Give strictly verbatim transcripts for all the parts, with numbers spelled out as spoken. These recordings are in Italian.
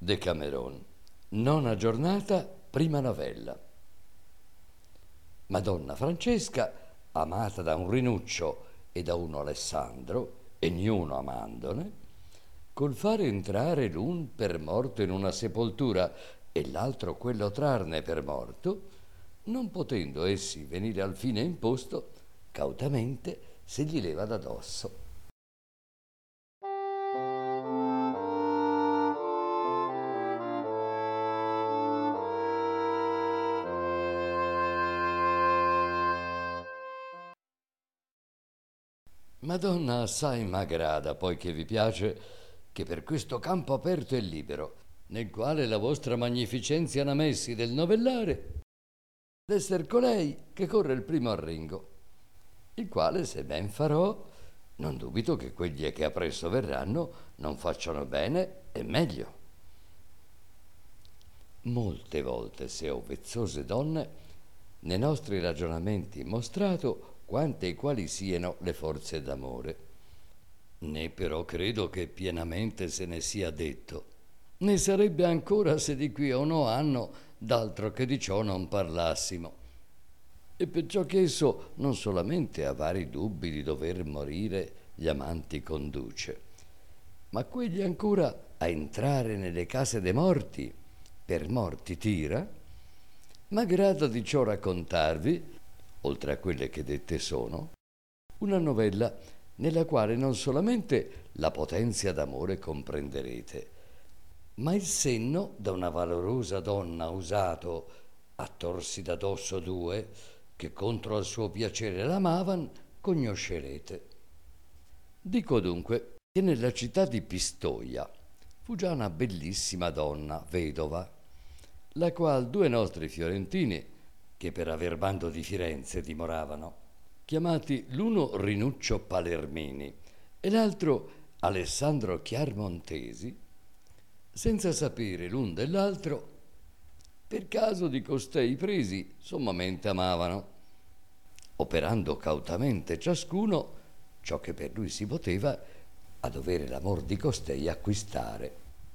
Decameron, nona giornata, prima novella. Madonna Francesca, amata da un Rinuccio e da uno Alessandro, e niuno amandone, col fare entrare l'un per morto in una sepoltura e l'altro quello trarne per morto, non potendo essi venire al fine imposto, cautamente se gli leva da dosso. Madonna assai m'aggrada, poi che vi piace, che per questo campo aperto e libero, nel quale la vostra magnificenzia n'ha messi del novellare, d'esser colei che corre il primo arringo, il quale, se ben farò, non dubito che quegli che appresso verranno non facciano bene e meglio. Molte volte se ho vezzose donne nei nostri ragionamenti mostrato quante e quali siano le forze d'amore. Né però credo che pienamente se ne sia detto, né sarebbe ancora se di qui a uno anno d'altro che di ciò non parlassimo. E perciò che esso non solamente a vari dubbi di dover morire gli amanti conduce, ma quegli ancora a entrare nelle case dei morti per morti tira, m'aggrada di ciò raccontarvi, oltre a quelle che dette sono, una novella nella quale non solamente la potenzia d'amore comprenderete, ma il senno da una valorosa donna usato a torsi da dosso due, che contro al suo piacere l'amavan, cognoscerete. Dico dunque che nella città di Pistoia fu già una bellissima donna, vedova, la qual due nostri fiorentini, che per aver bando di Firenze dimoravano, chiamati l'uno Rinuccio Palermini e l'altro Alessandro Chiarmontesi, senza sapere l'un dell'altro, per caso di costei presi, sommamente amavano, operando cautamente ciascuno ciò che per lui si poteva a dovere l'amor di costei acquistare.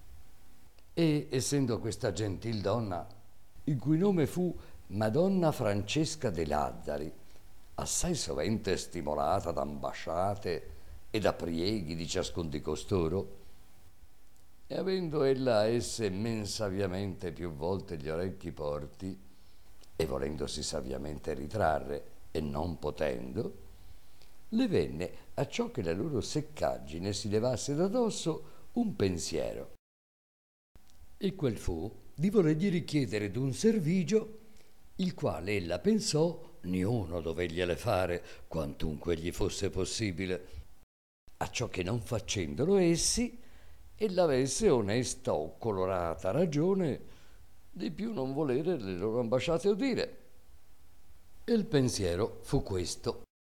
E essendo questa gentil donna, il cui nome fu Madonna Francesca de Lazzari, assai sovente stimolata da ambasciate e da prieghi di ciascun di costoro, e avendo ella a esse men saviamente più volte gli orecchi porti, e volendosi saviamente ritrarre e non potendo, le venne a ciò che la loro seccaggine si levasse da dosso un pensiero. E quel fu di volergli richiedere d'un servigio, il quale ella pensò niuno dovegliele fare quantunque gli fosse possibile, acciò che non facendolo essi, ella avesse onesta o colorata ragione di più non volere le loro ambasciate udire. E il pensiero fu questo.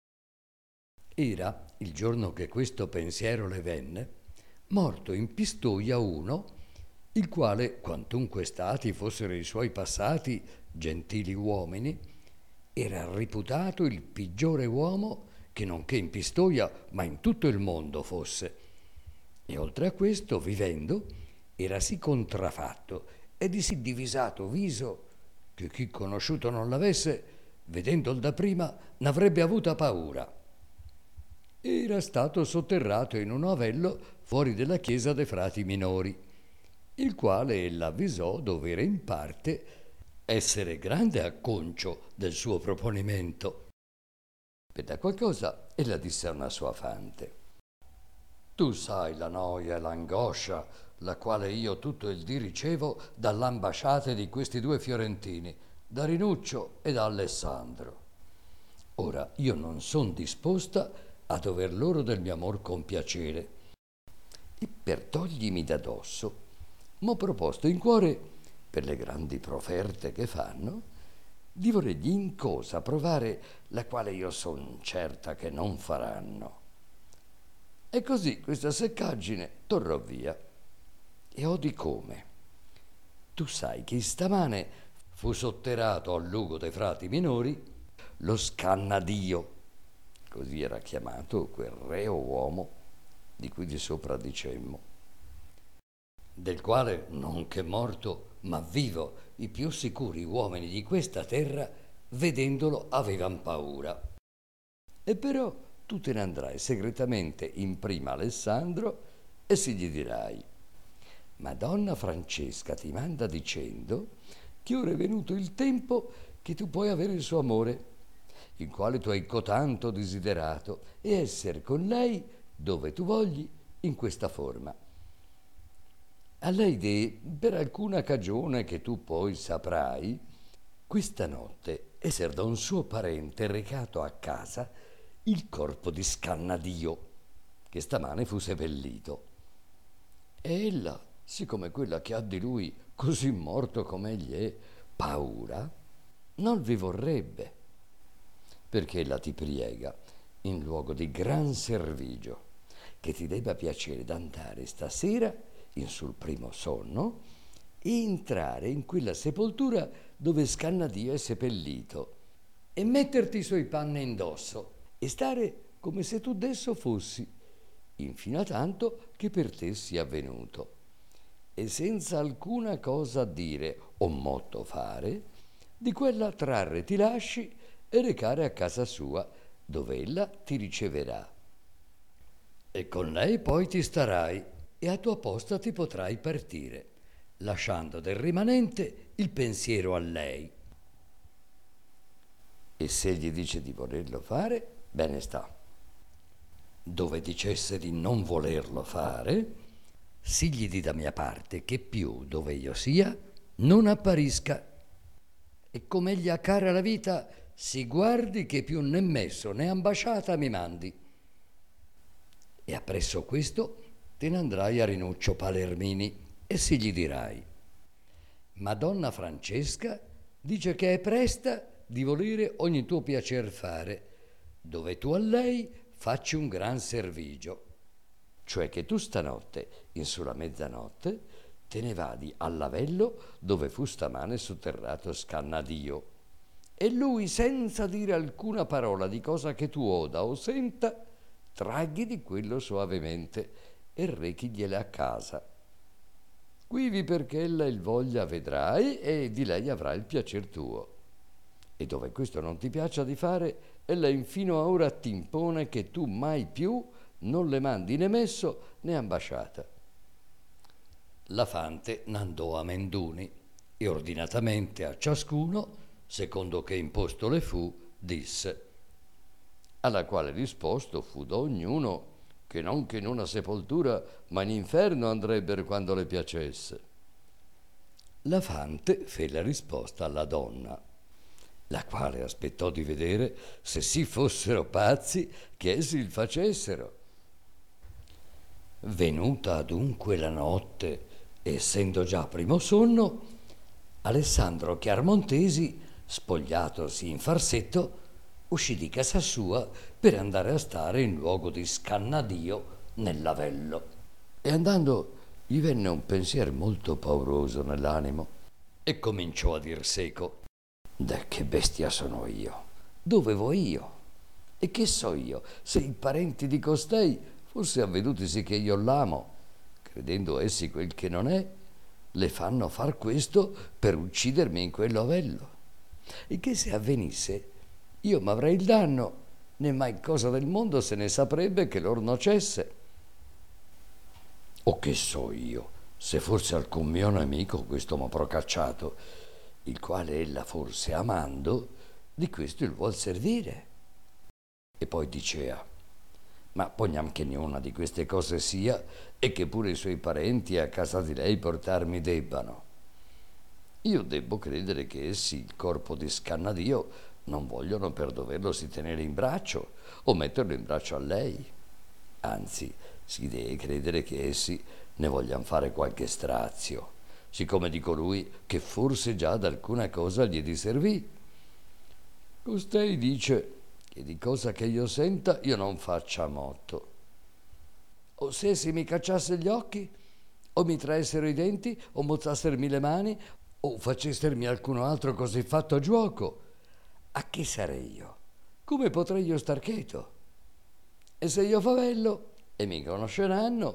Era, il giorno che questo pensiero le venne, morto in Pistoia uno, il quale, quantunque stati fossero i suoi passati gentili uomini, era riputato il peggiore uomo che non che in Pistoia, ma in tutto il mondo fosse. E oltre a questo, vivendo, era sì contrafatto e di sì divisato viso che chi conosciuto non l'avesse, vedendol da prima, n'avrebbe avuta paura. Era stato sotterrato in un avello fuori della chiesa dei frati minori, il quale ella avvisò dovere in parte essere grande acconcio del suo proponimento. Per da qualcosa ella disse a una sua fante: tu sai la noia e l'angoscia la quale io tutto il dì ricevo dall'ambasciate di questi due fiorentini, da Rinuccio e da Alessandro. Ora io non son disposta a dover loro del mio amor compiacere, e per toglimi da dosso m'ho proposto in cuore, per le grandi proferte che fanno, di volergli in cosa provare la quale io son certa che non faranno. E così questa seccaggine torrò via. E odi come? Tu sai che stamane fu sotterrato al lugo dei frati minori lo Scannadio, così era chiamato quel reo uomo di cui di sopra dicemmo. del quale, non che morto, ma vivo, i più sicuri uomini di questa terra, vedendolo, avevan paura. E però tu te ne andrai segretamente in prima a Alessandro e si gli dirai: Madonna Francesca ti manda dicendo che ora è venuto il tempo che tu puoi avere il suo amore, il quale tu hai cotanto desiderato, e essere con lei dove tu vogli in questa forma. A lei de, per alcuna cagione che tu poi saprai, questa notte esser da un suo parente recato a casa il corpo di Scannadio, che stamane fu seppellito. E ella, siccome quella che ha di lui così morto come egli è, paura, non vi vorrebbe, perché ella ti priega, in luogo di gran servigio, che ti debba piacere d'andare stasera in sul primo sonno e entrare in quella sepoltura dove Scannadio è seppellito e metterti i suoi panni indosso e stare come se tu desso fossi, infino a tanto che per te sia avvenuto, e senza alcuna cosa dire o motto fare, di quella trarre ti lasci e recare a casa sua, dove ella ti riceverà. E con lei poi ti starai e a tua posta ti potrai partire, lasciando del rimanente il pensiero a lei. E se gli dice di volerlo fare, bene sta. Dove dicesse di non volerlo fare, sigli di da mia parte che più, dove io sia, non apparisca. E come egli ha cara la vita, si guardi che più né messo né ambasciata mi mandi. E appresso questo te ne andrai a Rinuccio Palermini e si gli dirai: Madonna Francesca dice che è presta di volere ogni tuo piacer fare, dove tu a lei facci un gran servigio, cioè che tu stanotte, in sulla mezzanotte, te ne vadi all'avello dove fu stamane sotterrato Scannadio, e lui, senza dire alcuna parola di cosa che tu oda o senta, traghi di quello soavemente e rechigliele a casa. Quivi perché ella il voglia vedrai e di lei avrà il piacer tuo. E dove questo non ti piaccia di fare, ella infino a ora t'impone che tu mai più non le mandi né messo né ambasciata. La fante n'andò a Menduni e ordinatamente a ciascuno, secondo che imposto le fu, disse, alla quale risposto fu da ognuno che non che in una sepoltura ma in inferno andrebbero quando le piacesse. La fante fe la risposta alla donna, la quale aspettò di vedere se si fossero pazzi che essi il facessero. Venuta adunque la notte, essendo già primo sonno, Alessandro Chiarmontesi, spogliatosi in farsetto, uscì di casa sua per andare a stare in luogo di Scannadio nell'avello. E andando gli venne un pensier molto pauroso nell'animo e cominciò a dir seco: da che bestia sono io? Dove vo io? E che so io se i parenti di costei fosse avvedutisi che io l'amo, credendo essi quel che non è, le fanno far questo per uccidermi in quello avello, e che se avvenisse io m'avrei il danno, né mai cosa del mondo se ne saprebbe che lor nocesse. O che so io, se forse alcun mio nemico questo m'ha procacciato, il quale ella forse amando, di questo il vuol servire. E poi dicea: ma poniam che niuna di queste cose sia e che pure i suoi parenti a casa di lei portarmi debbano. Io debbo credere che essi il corpo di Scannadio non vogliono per doverlosi tenere in braccio o metterlo in braccio a lei. Anzi, si deve credere che essi ne vogliano fare qualche strazio, siccome di colui che forse già ad alcuna cosa gli diservì. Costei dice che di cosa che io senta io non faccia motto. O se essi mi cacciasse gli occhi, o mi traessero i denti, o mozzassero le mani, o facessermi alcuno altro così fatto giuoco, a che sarei io? Come potrei io star cheto? E se io favello, e mi conosceranno,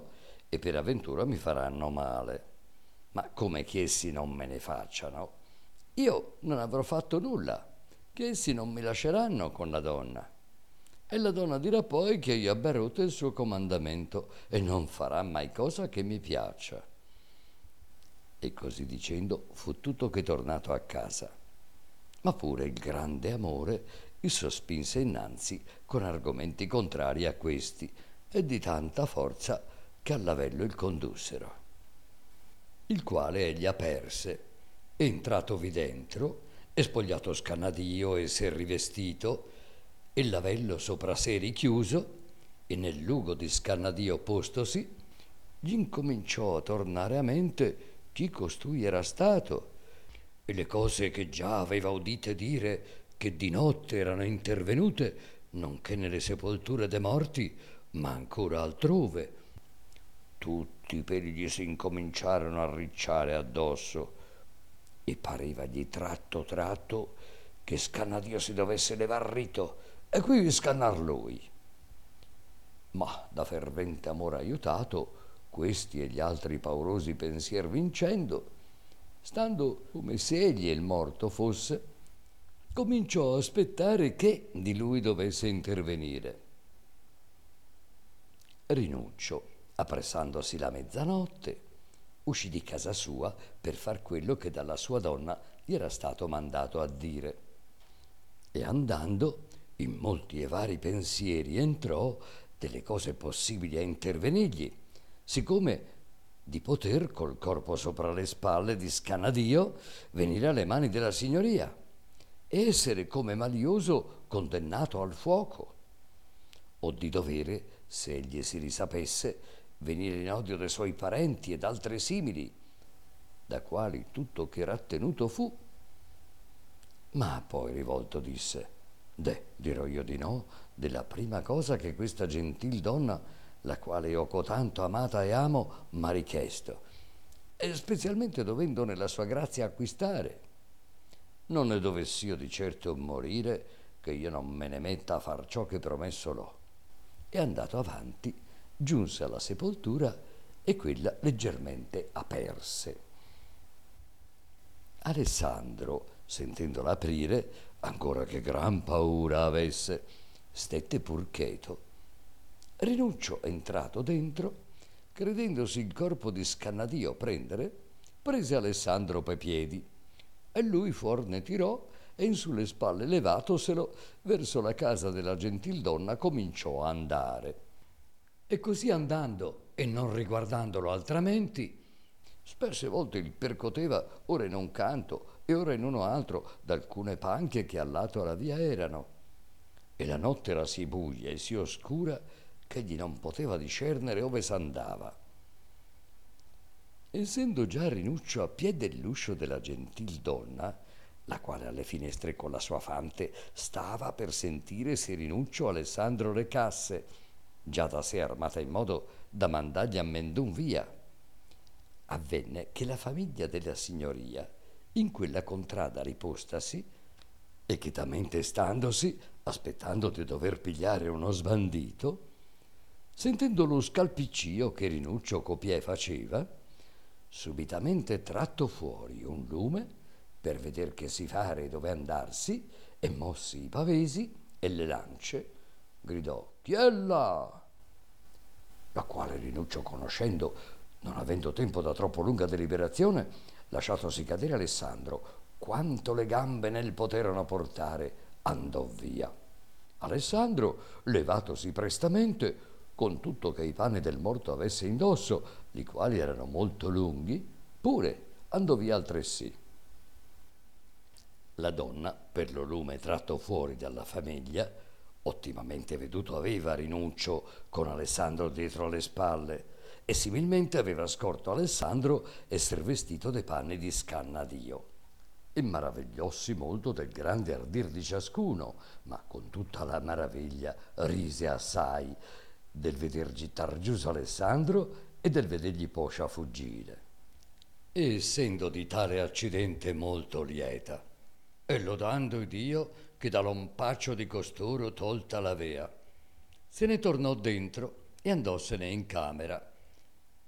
e per avventura mi faranno male. Ma come che essi non me ne facciano? Io non avrò fatto nulla, che essi non mi lasceranno con la donna. E la donna dirà poi che io abbia rotto il suo comandamento e non farà mai cosa che mi piaccia. E così dicendo fu tutto che tornato a casa. Ma pure il grande amore il sospinse innanzi con argomenti contrari a questi e di tanta forza che all'avello il condussero. Il quale egli aperse, e entratovi dentro, e spogliato Scannadio e s'è rivestito, e l'avello sopra sé richiuso, e nel lugo di Scannadio postosi, gli incominciò a tornare a mente chi costui era stato, e le cose che già aveva udite dire che di notte erano intervenute, nonché nelle sepolture de morti, ma ancora altrove. Tutti i peli gli si incominciarono a ricciare addosso e parevagli tratto tratto che Scannadio si dovesse levar rito e qui scannar lui. Ma da fervente amore aiutato, questi e gli altri paurosi pensier vincendo, stando come se egli il morto fosse, cominciò a aspettare che di lui dovesse intervenire. Rinuccio, appressandosi la mezzanotte, uscì di casa sua per far quello che dalla sua donna gli era stato mandato a dire. E andando, in molti e vari pensieri entrò delle cose possibili a intervenirgli, siccome di poter col corpo sopra le spalle di Scannadio venire alle mani della signoria e essere come malioso condannato al fuoco, o di dovere, se egli si risapesse, venire in odio dei suoi parenti ed altre simili, da quali tutto che rattenuto fu. Ma poi rivolto disse: deh, dirò io di no della prima cosa che questa gentil donna, la quale io cotanto amata e amo, m'ha richiesto, e specialmente dovendo nella sua grazia acquistare. Non ne dovessi io di certo morire, che io non me ne metta a far ciò che promesso l'ho. E andato avanti, giunse alla sepoltura e quella leggermente aperse. Alessandro, sentendola aprire, ancora che gran paura avesse, stette pur cheto. Rinuccio, entrato dentro, credendosi il corpo di Scannadio prendere, prese Alessandro pe piedi, e lui fuor ne tirò e in sulle spalle levatoselo verso la casa della gentildonna cominciò a andare. E così andando e non riguardandolo altramenti, spesse volte il percoteva ora in un canto e ora in uno altro d'alcune panche che al lato alla via erano, e la notte era sì buia e sì oscura che egli non poteva discernere ove s'andava. Essendo già Rinuccio a piè dell'uscio della gentildonna, la quale alle finestre con la sua fante stava per sentire se Rinuccio Alessandro recasse, già da sé armata in modo da mandargli a mendun via, avvenne che la famiglia della signoria, in quella contrada ripostasi, e chetamente standosi, aspettando di dover pigliare uno sbandito, sentendo lo scalpiccio che Rinuccio copiè faceva, subitamente tratto fuori un lume per veder che si fare e dove andarsi, e mossi i pavesi e le lance, gridò: chi è là? La quale Rinuccio, conoscendo, non avendo tempo da troppo lunga deliberazione, lasciatosi cadere Alessandro quanto le gambe nel poterono portare, andò via. Alessandro, levatosi prestamente, con tutto che i panni del morto avesse indosso, li quali erano molto lunghi, pure andò via altresì. La donna, per lo lume tratto fuori dalla famiglia, ottimamente veduto aveva Rinuccio con Alessandro dietro alle spalle, e similmente aveva scorto Alessandro esser vestito de panni di Scannadio. E maravigliossi molto del grande ardir di ciascuno, ma con tutta la maraviglia rise assai del veder gittar giuso Alessandro e del vedergli poscia fuggire. E essendo di tale accidente molto lieta, e lodando Dio che dall'ompaccio di costoro tolta l'avea, se ne tornò dentro e andossene in camera,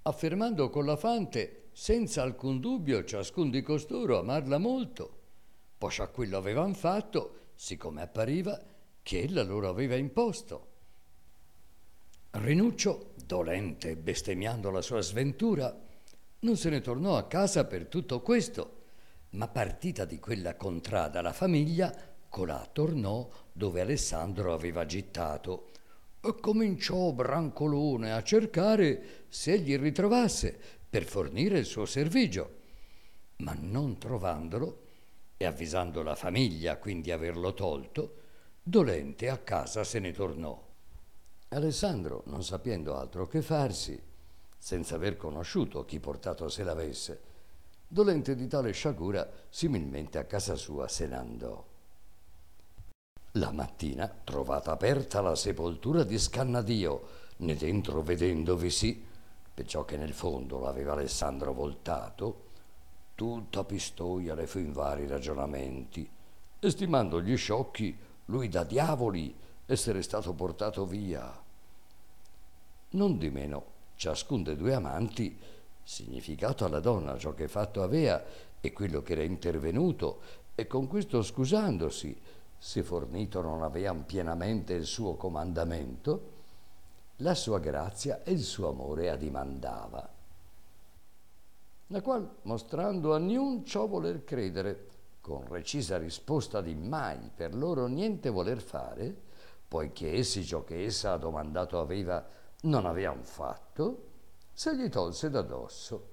affermando con la fante, senza alcun dubbio, ciascun di costoro amarla molto, poscia quello avevan fatto, siccome appariva che ella loro aveva imposto. Rinuccio, dolente e bestemmiando la sua sventura, non se ne tornò a casa per tutto questo, ma partita di quella contrada la famiglia, colà tornò dove Alessandro aveva gittato e cominciò brancolone a cercare se egli ritrovasse per fornire il suo servigio, ma non trovandolo e avvisando la famiglia quindi averlo tolto, dolente a casa se ne tornò. Alessandro, non sapendo altro che farsi, senza aver conosciuto chi portato se l'avesse, dolente di tale sciagura, similmente a casa sua se n'andò. La mattina, trovata aperta la sepoltura di Scannadio, né dentro vedendovisi, perciò che nel fondo l'aveva Alessandro voltato, tutta pistoia le fu in vari ragionamenti, estimando gli sciocchi lui da diavoli essere stato portato via. Non di meno, ciascun dei due amanti, significato alla donna ciò che fatto avea e quello che era intervenuto, e con questo scusandosi, se fornito non avean pienamente il suo comandamento, la sua grazia e il suo amore addimandava. La qual, mostrando a niun ciò voler credere, con recisa risposta di mai per loro niente voler fare, poiché essi ciò che essa ha domandato aveva non avean fatto, se gli tolse da dosso